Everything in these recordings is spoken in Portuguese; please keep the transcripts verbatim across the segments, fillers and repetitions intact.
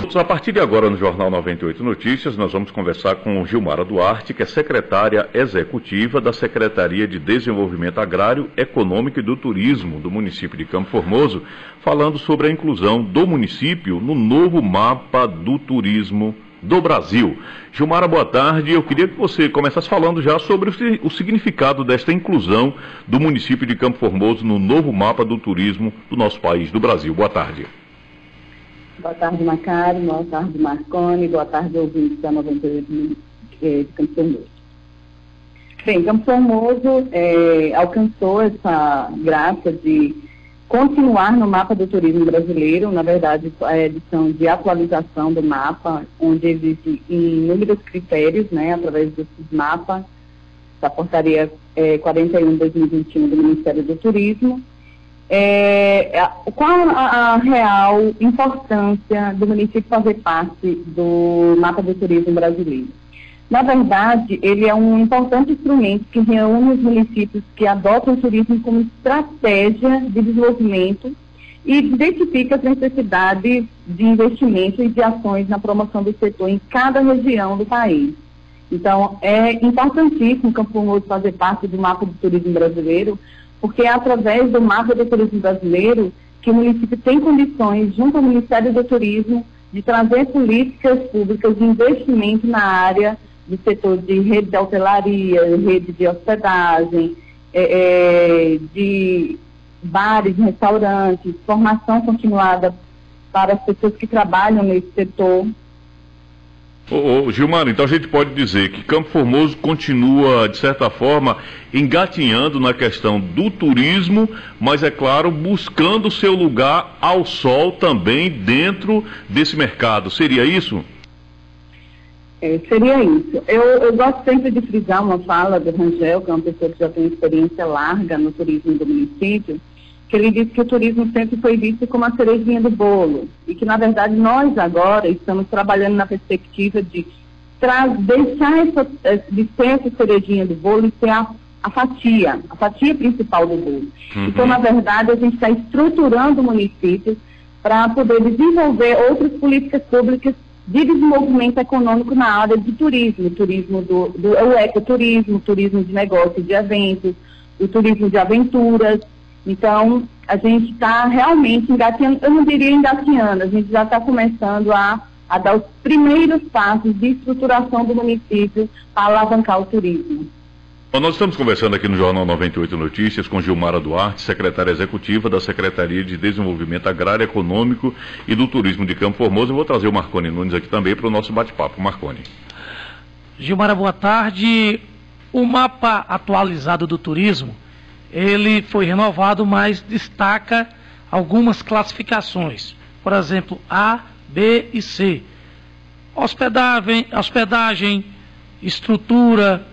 A partir de agora, no Jornal noventa e oito Notícias, nós vamos conversar com Gilmara Duarte, que é secretária executiva da Secretaria de Desenvolvimento Agrário, Econômico e do Turismo do município de Campo Formoso, falando sobre a inclusão do município no novo mapa do turismo do Brasil. Gilmara, boa tarde. Eu queria que você começasse falando já sobre o, o significado desta inclusão do município de Campo Formoso no novo mapa do turismo do nosso país, do Brasil. Boa tarde. Boa tarde, Macari. Boa tarde, Marconi. Boa tarde, ouvintes da noventa e oito de Campo Formoso. Bem, Campo Formoso é, alcançou essa graça de continuar no mapa do turismo brasileiro. Na verdade, a edição de atualização do mapa, onde existe inúmeros critérios, né, através desses mapas, da portaria é, quarenta e um de dois mil e vinte e um do Ministério do Turismo. É, qual a, a real importância do município fazer parte do mapa do turismo brasileiro? Na verdade, ele é um importante instrumento que reúne os municípios que adotam o turismo como estratégia de desenvolvimento e identifica as necessidades de investimento e de ações na promoção do setor em cada região do país. Então, é importantíssimo Campo Formoso fazer parte do mapa do turismo brasileiro, porque é através do mapa do turismo brasileiro que o município tem condições, junto ao Ministério do Turismo, de trazer políticas públicas de investimento na área do setor de rede de hotelaria, rede de hospedagem, é, é, de bares, restaurantes, formação continuada para as pessoas que trabalham nesse setor. Ô, ô, Gilmara, então a gente pode dizer que Campo Formoso continua, de certa forma, engatinhando na questão do turismo, mas, é claro, buscando seu lugar ao sol também dentro desse mercado. Seria isso? É, seria isso. Eu, eu gosto sempre de frisar uma fala do Rangel, que é uma pessoa que já tem experiência larga no turismo do município, que ele disse que o turismo sempre foi visto como a cerejinha do bolo, e que, na verdade, nós agora estamos trabalhando na perspectiva de deixar essa, de ser essa cerejinha do bolo e ser a, a fatia, a fatia principal do bolo. Uhum. Então, na verdade, a gente está estruturando o município para poder desenvolver outras políticas públicas de desenvolvimento econômico na área de turismo, turismo do, do o ecoturismo, turismo de negócios, de eventos, o turismo de aventuras. Então, a gente está realmente engatinhando, eu não diria engatinhando, a gente já está começando a, a dar os primeiros passos de estruturação do município para alavancar o turismo. Bom, nós estamos conversando aqui no Jornal noventa e oito Notícias com Gilmara Duarte, secretária executiva da Secretaria de Desenvolvimento Agrário, Econômico e do Turismo de Campo Formoso. Eu vou trazer o Marconi Nunes aqui também para o nosso bate-papo. Marconi. Gilmara, boa tarde. O mapa atualizado do turismo, ele foi renovado, mas destaca algumas classificações. Por exemplo, A, B e C. Hospedagem, hospedagem estrutura,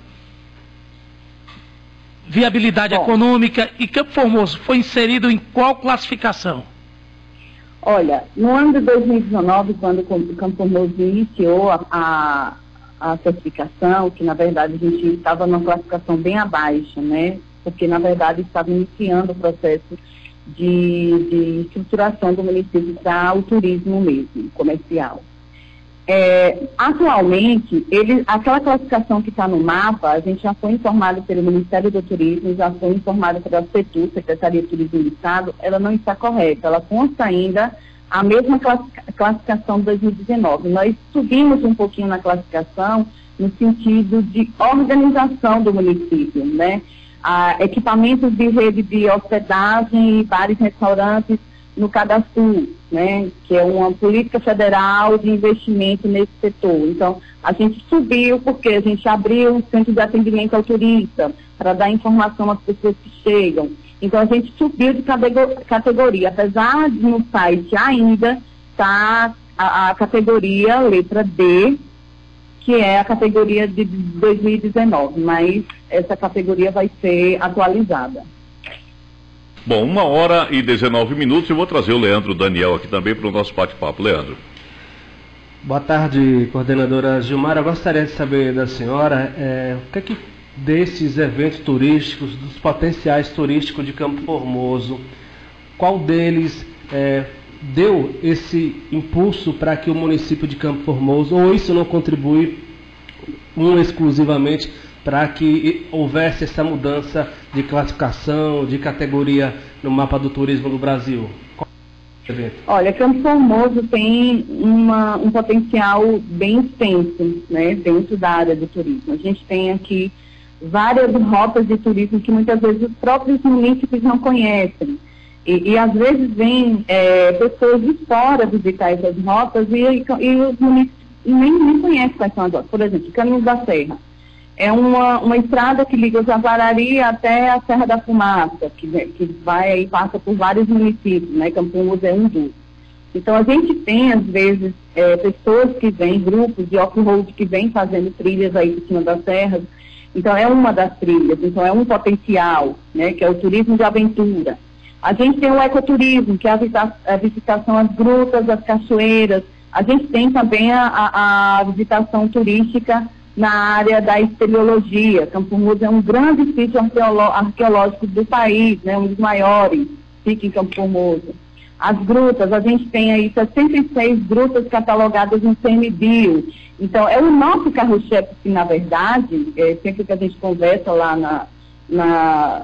viabilidade Bom, econômica. E Campo Formoso foi inserido em qual classificação? Olha, no ano de dois mil e dezenove, quando o Campo Formoso iniciou a, a, a certificação, que na verdade a gente estava numa classificação bem abaixo, né? Porque, na verdade, estava iniciando o processo de, de estruturação do município para o turismo mesmo, comercial. É, atualmente, ele, aquela classificação que está no mapa, a gente já foi informado pelo Ministério do Turismo, já foi informado pela CETU, Secretaria de Turismo do Estado, ela não está correta, ela consta ainda a mesma classificação de dois mil e dezenove. Nós subimos um pouquinho na classificação no sentido de organização do município, né? Ah, equipamentos de rede de hospedagem, bares, restaurantes no Cadastro, né, que é uma política federal de investimento nesse setor. Então, a gente subiu porque a gente abriu um centro de atendimento ao turista para dar informação às pessoas que chegam. Então, a gente subiu de categoria, apesar de no site ainda estar a, a categoria letra D, que é a categoria de dois mil e dezenove, mas essa categoria vai ser atualizada. Bom, uma hora e dezenove minutos, eu vou trazer o Leandro Daniel aqui também para o nosso bate-papo. Leandro. Boa tarde, coordenadora Gilmara. Eu gostaria de saber da senhora é, o que é que desses eventos turísticos, dos potenciais turísticos de Campo Formoso, qual deles é, deu esse impulso para que o município de Campo Formoso, ou isso não contribui um exclusivamente para que houvesse essa mudança de classificação, de categoria no mapa do turismo do Brasil? Olha, Campo Formoso tem uma, um potencial bem extenso, né, dentro da área do turismo. A gente tem aqui várias rotas de turismo que muitas vezes os próprios munícipes não conhecem. E, e às vezes vêm é, pessoas de fora visitar essas rotas e, e os munícipes nem, nem conhecem quais são as rotas. Por exemplo, Caminhos da Serra. É uma, uma estrada que liga o Jaguarari até a Serra da Fumaça, que, que vai e passa por vários municípios, né? Campo Formoso é um dos. Então a gente tem, às vezes, é, pessoas que vêm, grupos de off-road que vêm fazendo trilhas aí por cima das serras. Então é uma das trilhas, então é um potencial, né? Que é o turismo de aventura. A gente tem o ecoturismo, que é a, visita a visitação às grutas, às cachoeiras. A gente tem também a, a, a visitação turística na área da espeleologia. Campo Formoso é um grande sítio arqueológico do país, né, um dos maiores, fica em Campo Formoso. As grutas, a gente tem aí sessenta e seis grutas catalogadas no C M Bio. Então, é o nosso carro-chefe, que, na verdade, é, sempre que a gente conversa lá na, na,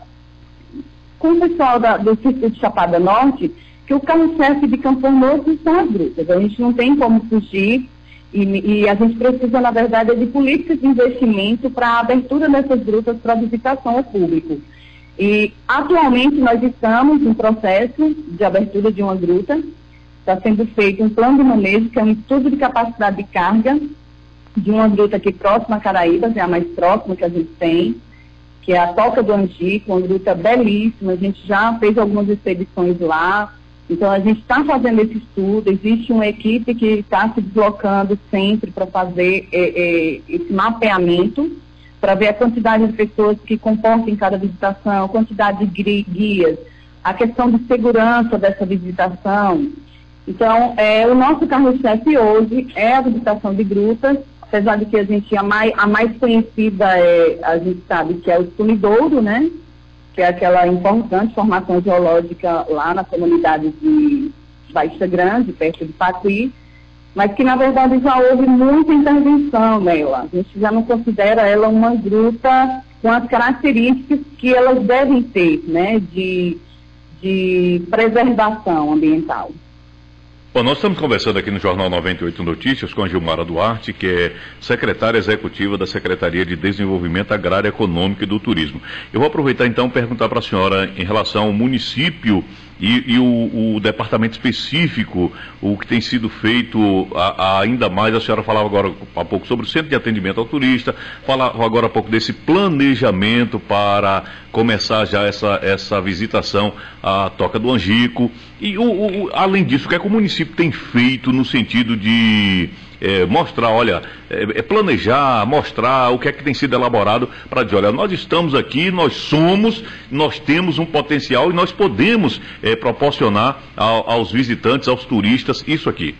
com o pessoal da, do Circuito de Chapada Norte, que o carro-chefe de Campo Formoso são as grutas. A gente não tem como fugir. E, e a gente precisa, na verdade, de políticas de investimento para a abertura dessas grutas para visitação ao público. E, atualmente, nós estamos em processo de abertura de uma gruta. Está sendo feito um plano de manejo, que é um estudo de capacidade de carga de uma gruta aqui próxima a Caraíbas, é a mais próxima que a gente tem, que é a Toca do Angico, uma gruta belíssima. A gente já fez algumas expedições lá. Então, a gente está fazendo esse estudo, existe uma equipe que está se deslocando sempre para fazer é, é, esse mapeamento, para ver a quantidade de pessoas que comportam em cada visitação, a quantidade de guias, a questão de segurança dessa visitação. Então, é, o nosso carro-chefe hoje é a visitação de grutas, apesar de que a gente, a mais, a mais conhecida, é, a gente sabe que é o Sumidouro, né? Que é aquela importante formação geológica lá na comunidade de Baixa Grande, perto de Patuí, mas que, na verdade, já houve muita intervenção nela. A gente já não considera ela uma gruta com as características que elas devem ter, né, de, de preservação ambiental. Bom, nós estamos conversando aqui no Jornal noventa e oito Notícias com a Gilmara Duarte, que é secretária executiva da Secretaria de Desenvolvimento Agrário, Econômico e do Turismo. Eu vou aproveitar então e perguntar para a senhora em relação ao município e, e o, o departamento específico, o que tem sido feito a, a ainda mais. A senhora falava agora há pouco sobre o Centro de Atendimento ao Turista, falava agora há pouco desse planejamento para começar já essa, essa visitação à Toca do Angico. E, o, o, além disso, o que é que o município tem feito no sentido de é, mostrar, olha, é, planejar, mostrar o que é que tem sido elaborado para dizer, olha, nós estamos aqui, nós somos, nós temos um potencial e nós podemos é, proporcionar ao, aos visitantes, aos turistas, isso aqui?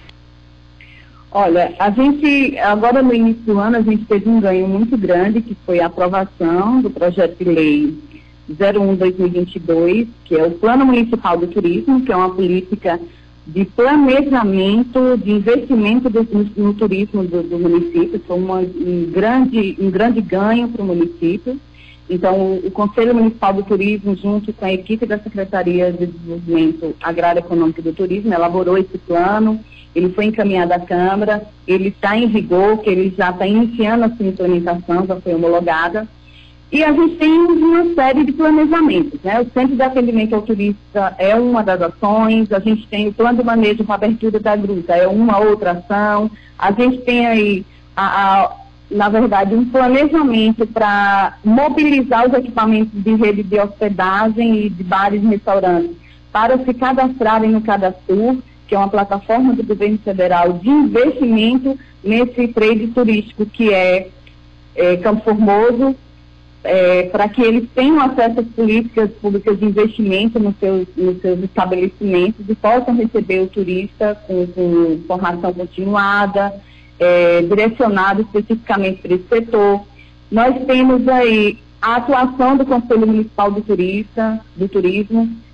Olha, a gente, agora no início do ano, a gente teve um ganho muito grande, que foi a aprovação do projeto de lei zero um barra dois mil e vinte e dois, que é o Plano Municipal do Turismo, que é uma política de planejamento, de investimento do, no, no turismo do, do município. Foi uma, um, grande, um grande ganho para o município. Então, o, o Conselho Municipal do Turismo, junto com a equipe da Secretaria de Desenvolvimento Agrário, Econômico e do Turismo, elaborou esse plano. Ele foi encaminhado à Câmara, ele está em vigor, que ele já está iniciando a sua implementação, já foi homologada. E a gente tem uma série de planejamentos, né? O Centro de Atendimento ao Turista é uma das ações, a gente tem o plano de manejo para abertura da gruta, é uma outra ação, a gente tem aí, a, a, na verdade, um planejamento para mobilizar os equipamentos de rede de hospedagem e de bares e restaurantes para se cadastrarem no Cadastur, que é uma plataforma do governo federal de investimento nesse trade turístico que é, é Campo Formoso, é, para que eles tenham acesso às políticas públicas de investimento nos seus, nos seus estabelecimentos e possam receber o turista com, com formação continuada, é, direcionada especificamente para esse setor. Nós temos aí a atuação do Conselho Municipal do, Turista, do Turismo,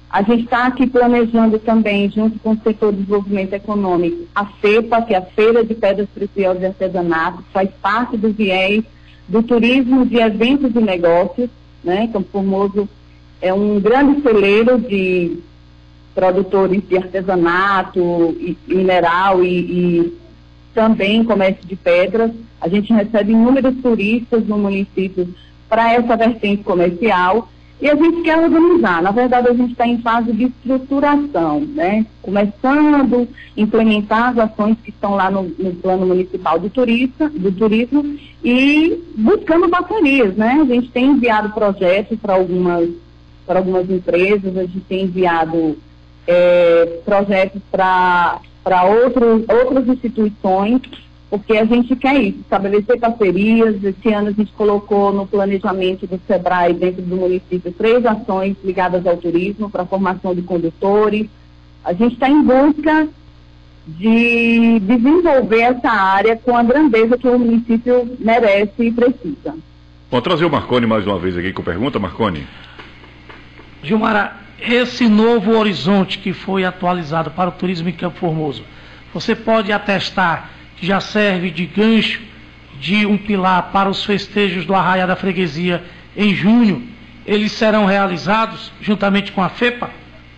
A gente está aqui planejando também, junto com o setor de desenvolvimento econômico, a FEPA, que é a Feira de Pedras Preciosas e Artesanato, que faz parte do viés do turismo de eventos e negócios, né? Campo Formoso é um grande celeiro de produtores de artesanato, e, mineral e, e também comércio de pedras. A gente recebe inúmeros turistas no município para essa vertente comercial e a gente quer organizar. Na verdade, a gente está em fase de estruturação, né? Começando a implementar as ações que estão lá no, no plano municipal do, turista, do turismo e buscando parcerias, né? A gente tem enviado projetos para algumas, para algumas empresas, a gente tem enviado é, projetos para para outras instituições, porque a gente quer isso, estabelecer parcerias. Esse ano a gente colocou no planejamento do SEBRAE, dentro do município, três ações ligadas ao turismo, para a formação de condutores. A gente está em busca de desenvolver essa área com a grandeza que o município merece e precisa. Vou trazer o Marconi mais uma vez aqui com pergunta, Marconi. Gilmara, esse novo horizonte que foi atualizado para o turismo em Campo Formoso, você pode atestar que já serve de gancho, de um pilar para os festejos do Arraiá da Freguesia em junho? Eles serão realizados juntamente com a FEPA?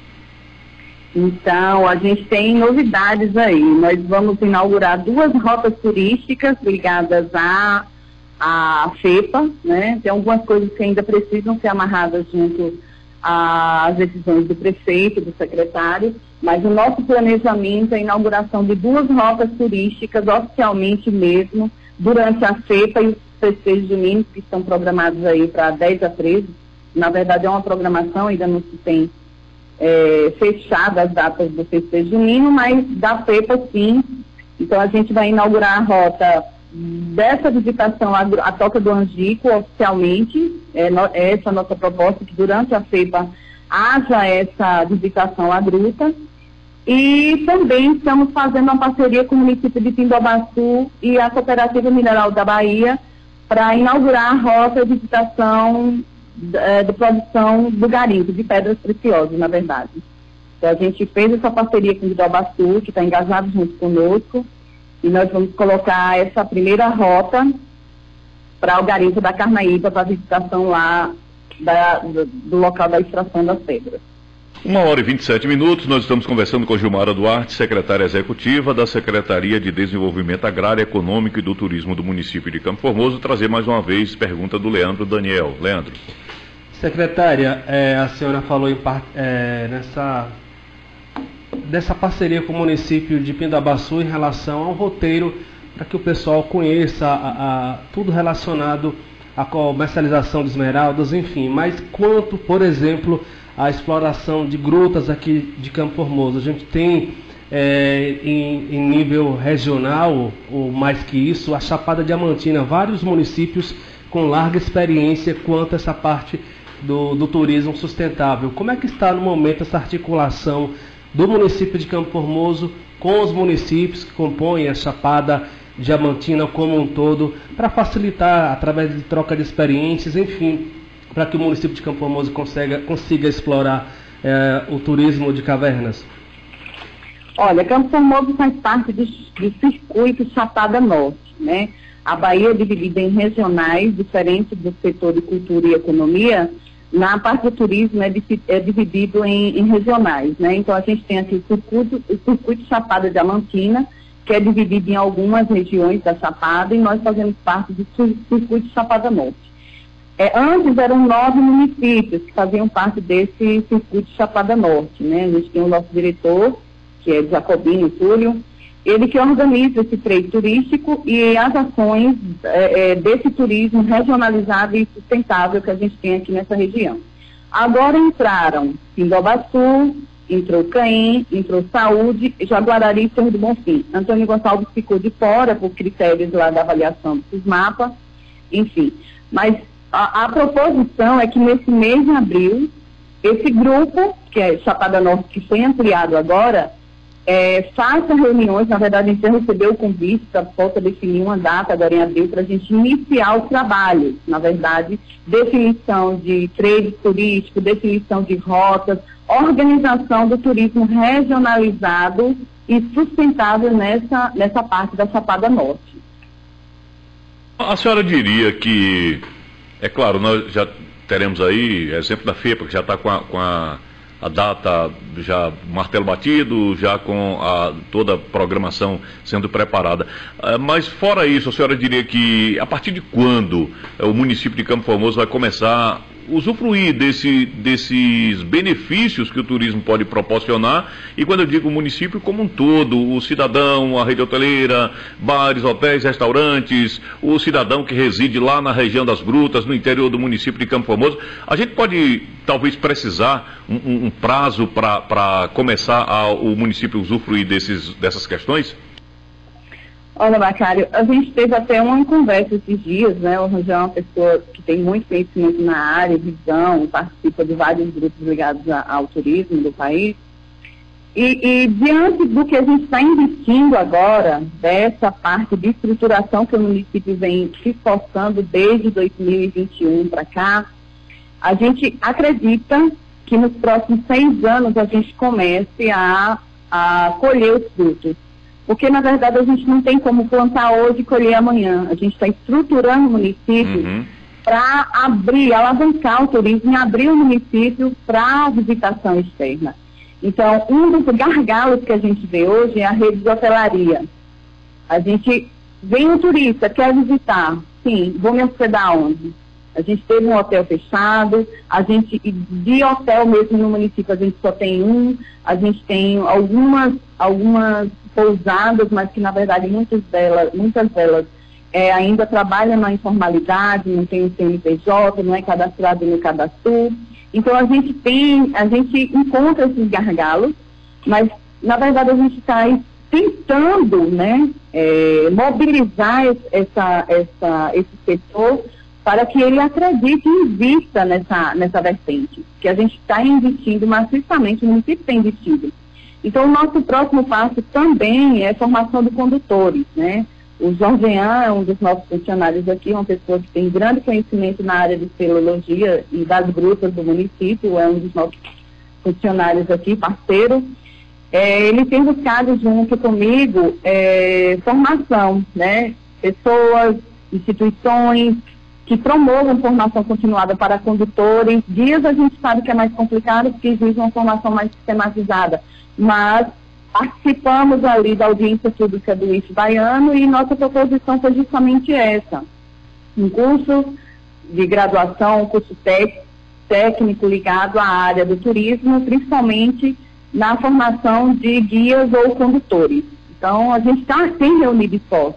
Então, a gente tem novidades aí. Nós vamos inaugurar duas rotas turísticas ligadas à, à FEPA, né? Tem algumas coisas que ainda precisam ser amarradas junto às decisões do prefeito, do secretário, mas o nosso planejamento é a inauguração de duas rotas turísticas, oficialmente mesmo, durante a FEPA e os festejos juninos, que estão programados aí para dez a treze. Na verdade, é uma programação, ainda não se tem é, fechado as datas do festejo junino, mas da FEPA sim. Então, a gente vai inaugurar a rota dessa visitação à, à Toca do Angico, oficialmente. É, no, é essa a nossa proposta, que durante a FEPA haja essa visitação à gruta. E também estamos fazendo uma parceria com o município de Pindobaçu e a Cooperativa Mineral da Bahia para inaugurar a rota de visitação é, de produção do garimpo, de pedras preciosas, na verdade. Então, a gente fez essa parceria com o Pindobaçu, que está engajado junto conosco, e nós vamos colocar essa primeira rota para o garimpo da Carnaíba, para a visitação lá da, do, do local da extração das pedras. Uma hora e vinte e sete minutos, nós estamos conversando com Gilmara Duarte, secretária executiva da Secretaria de Desenvolvimento Agrário, Econômico e do Turismo do município de Campo Formoso. Trazer mais uma vez pergunta do Leandro Daniel. Leandro. Secretária, é, a senhora falou em part, é, nessa, dessa parceria com o município de Pindobaçu em relação ao roteiro, para que o pessoal conheça a, a, tudo relacionado à comercialização de esmeraldas, enfim. Mas quanto, por exemplo, a exploração de grutas aqui de Campo Formoso, a gente tem é, em, em nível regional, ou mais que isso, a Chapada Diamantina, vários municípios com larga experiência quanto a essa parte do, do turismo sustentável. Como é que está no momento essa articulação do município de Campo Formoso com os municípios que compõem a Chapada Diamantina como um todo, para facilitar, através de troca de experiências, enfim, para que o município de Campo Formoso consiga, consiga explorar é, o turismo de cavernas? Olha, Campo Formoso faz parte do, do circuito Chapada Norte, né? A Bahia é dividida em regionais, diferentes do setor de cultura e economia. Na parte do turismo é, é dividido em, em regionais, né? Então, a gente tem aqui o circuito, o circuito Chapada Diamantina, que é dividido em algumas regiões da Chapada, e nós fazemos parte do circuito Chapada Norte. É, antes eram nove municípios que faziam parte desse circuito Chapada Norte, né? A gente tem o nosso diretor, que é Jacobino Túlio, ele que organiza esse freio turístico e as ações é, é, desse turismo regionalizado e sustentável que a gente tem aqui nessa região. Agora entraram Pindobaçu, entrou Caém, entrou Saúde, Jaguarari e Cerro do Bonfim. Antônio Gonçalves ficou de fora por critérios lá da avaliação dos mapas, enfim. Mas a, a proposição é que nesse mês de abril, esse grupo, que é Chapada Norte, que foi ampliado agora, é, faça reuniões. Na verdade, a gente recebeu o convite para possa definir uma data agora em abril para a gente iniciar os trabalhos. Na verdade, definição de trade turístico, definição de rotas, organização do turismo regionalizado e sustentável nessa, nessa parte da Chapada Norte. A senhora diria que, é claro, nós já teremos aí exemplo da FEPA, que já está com, a, com a, a data, já martelo batido, já com a, toda a programação sendo preparada. Uh, mas fora isso, a senhora diria que a partir de quando uh, o município de Campo Formoso vai começar a usufruir desse, desses benefícios que o turismo pode proporcionar? E quando eu digo o município como um todo, o cidadão, a rede hoteleira, bares, hotéis, restaurantes, o cidadão que reside lá na região das grutas, no interior do município de Campo Formoso, a gente pode talvez precisar um, um, um prazo para começar a, o município usufruir desses, dessas questões? Olha, Macário, a gente teve até uma conversa esses dias, né? O Rangel é uma pessoa que tem muito conhecimento na área, visão, participa de vários grupos ligados a, ao turismo do país. E, e diante do que a gente está investindo agora, dessa parte de estruturação que o município vem se esforçando desde dois mil e vinte e um para cá, a gente acredita que nos próximos seis anos a gente comece a, a colher os frutos. Porque, na verdade, a gente não tem como plantar hoje e colher amanhã. A gente está estruturando o município uhum. para abrir, alavancar o turismo e abrir o município para a visitação externa. Então, um dos gargalos que a gente vê hoje é a rede de hotelaria. A gente vem um turista, quer visitar. Sim, vou me hospedar onde? A gente teve um hotel fechado, a gente, de hotel mesmo no município, a gente só tem um, a gente tem algumas, algumas pousadas, mas que na verdade muitas delas, muitas delas é, ainda trabalham na informalidade, não tem o C N P J, não é cadastrado no Cadastro. Então a gente tem, a gente encontra esses gargalos, mas na verdade a gente está tentando, né, é, mobilizar essa, essa, esse setor para que ele acredite e invista nessa, nessa vertente, que a gente está investindo maciçamente, o município tem investido. Então, o nosso próximo passo também é a formação de condutores, né? O Jorgean é um dos nossos funcionários aqui, uma pessoa que tem grande conhecimento na área de celulologia e das grutas do município, é um dos nossos funcionários aqui, parceiro. É, ele tem buscado junto comigo é, formação, né? Pessoas, instituições que promovam formação continuada para condutores. Dias a gente sabe que é mais complicado porque exige uma formação mais sistematizada, mas participamos ali da audiência pública do I F baiano e nossa proposição foi justamente essa. Um curso de graduação, um curso tec, técnico ligado à área do turismo, principalmente na formação de guias ou condutores. Então, a gente tá, tem reunido esforços,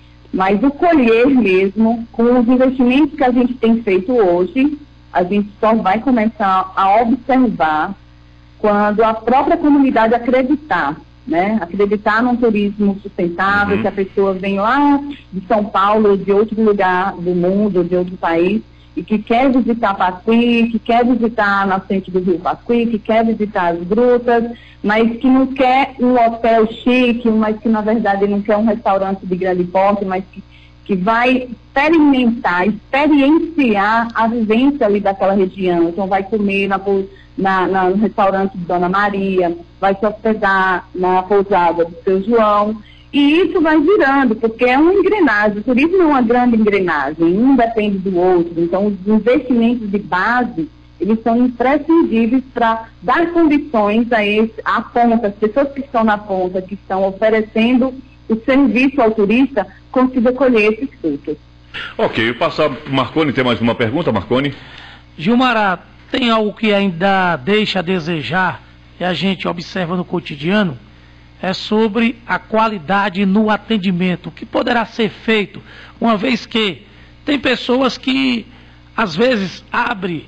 mas o colher mesmo, com os investimentos que a gente tem feito hoje, a gente só vai começar a observar quando a própria comunidade acreditar, né? Acreditar num turismo sustentável, uhum. que a pessoa vem lá de São Paulo, de outro lugar do mundo, de outro país, e que quer visitar Pacuí, que quer visitar a nascente do rio Pacuí, que quer visitar as grutas, mas que não quer um hotel chique, mas que na verdade não quer um restaurante de grande porte, mas que, que vai experimentar, experienciar a vivência ali daquela região. Então vai comer na, na, na, no restaurante de Dona Maria, vai se hospedar na pousada do Seu João. E isso vai virando, porque é uma engrenagem, o turismo é uma grande engrenagem, um depende do outro, então os investimentos de base, eles são imprescindíveis para dar condições a esse, à ponta, as pessoas que estão na ponta, que estão oferecendo o serviço ao turista, consiga colher esses frutos. Ok, passar para o Marconi, tem mais uma pergunta, Marconi? Gilmara, tem algo que ainda deixa a desejar e a gente observa no cotidiano? É sobre a qualidade no atendimento, o que poderá ser feito, uma vez que tem pessoas que, às vezes, abrem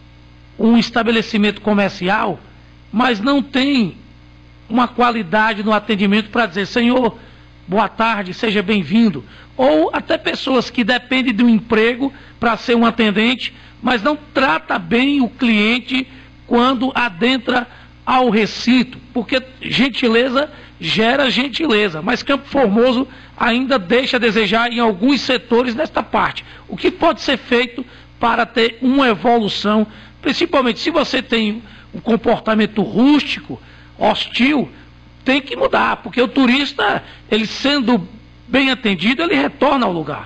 um estabelecimento comercial, mas não tem uma qualidade no atendimento para dizer, senhor, boa tarde, seja bem-vindo. Ou até pessoas que dependem de um emprego para ser um atendente, mas não trata bem o cliente quando adentra ao recinto, porque gentileza gera gentileza, mas Campo Formoso ainda deixa a desejar em alguns setores nesta parte. O que pode ser feito para ter uma evolução, principalmente se você tem um comportamento rústico, hostil, tem que mudar, porque o turista, ele sendo bem atendido, ele retorna ao lugar.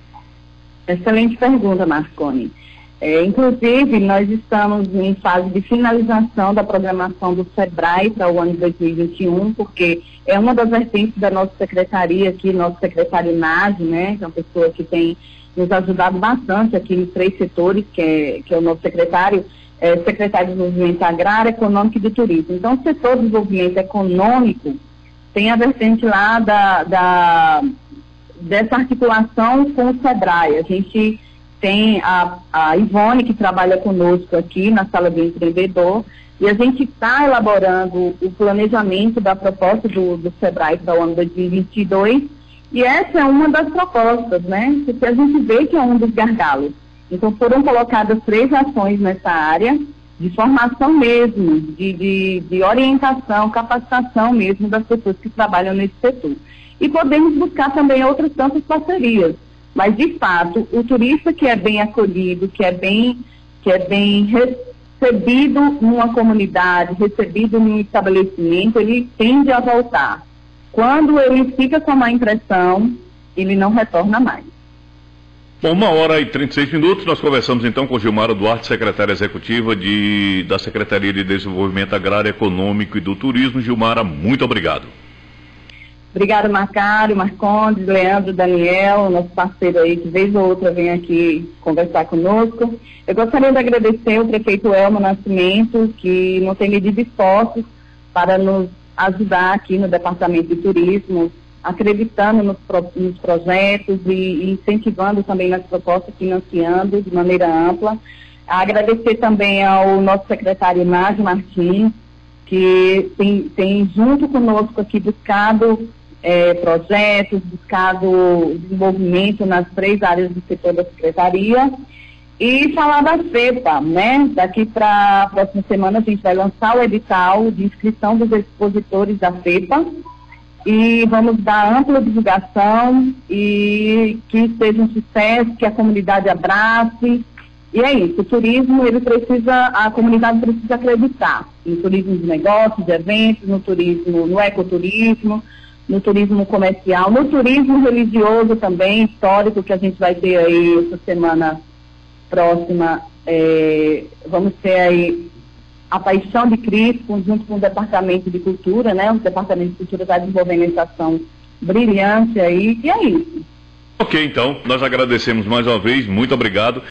Excelente pergunta, Marconi. É, inclusive, nós estamos em fase de finalização da programação do SEBRAE para o ano de dois mil e vinte e um, porque é uma das vertentes da nossa secretaria aqui, nosso secretário Nádio, né, que é uma pessoa que tem nos ajudado bastante aqui nos três setores, que é, que é o nosso secretário, é, secretário de Desenvolvimento Agrário, Econômico e do Turismo. Então, o setor de desenvolvimento econômico tem a vertente lá da, da, dessa articulação com o SEBRAE. A gente tem a, a Ivone, que trabalha conosco aqui na Sala do Empreendedor, e a gente está elaborando o planejamento da proposta do, do SEBRAE para o ano dois mil e vinte e dois, e essa é uma das propostas, né? Porque a gente vê que é um dos gargalos. Então, foram colocadas três ações nessa área, de formação mesmo, de, de, de orientação, capacitação mesmo das pessoas que trabalham nesse setor. E podemos buscar também outras tantas parcerias. Mas, de fato, o turista que é bem acolhido, que é bem, que é bem recebido numa comunidade, recebido num estabelecimento, ele tende a voltar. Quando ele fica com má impressão, ele não retorna mais. Bom, uma hora e trinta e seis minutos, nós conversamos então com Gilmara Duarte, secretária executiva de, da Secretaria de Desenvolvimento Agrário, Econômico e do Turismo. Gilmara, muito obrigado. Obrigada, Marcário, Marcondes, Leandro, Daniel, nosso parceiro aí, que vez ou outra vem aqui conversar conosco. Eu gostaria de agradecer ao prefeito Elmo Nascimento, que não tem medido esforços para nos ajudar aqui no Departamento de Turismo, acreditando nos, pro, nos projetos e, e incentivando também nas propostas, financiando de maneira ampla. Agradecer também ao nosso secretário Nádio Martins, que tem, tem junto conosco aqui buscado É, projetos, buscado desenvolvimento nas três áreas do setor da Secretaria. E falar da FEPA, né? Daqui para a próxima semana a gente vai lançar o edital de inscrição dos expositores da FEPA e vamos dar ampla divulgação e que seja um sucesso, que a comunidade abrace. E é isso, o turismo, ele precisa, a comunidade precisa acreditar no turismo de negócios, de eventos, no turismo, no ecoturismo, no turismo comercial, no turismo religioso também, histórico, que a gente vai ter aí essa semana próxima. É, vamos ter aí a Paixão de Cristo, junto com o Departamento de Cultura, né? O Departamento de Cultura está desenvolvendo essa ação brilhante aí, e é isso. Ok, então, nós agradecemos mais uma vez, muito obrigado.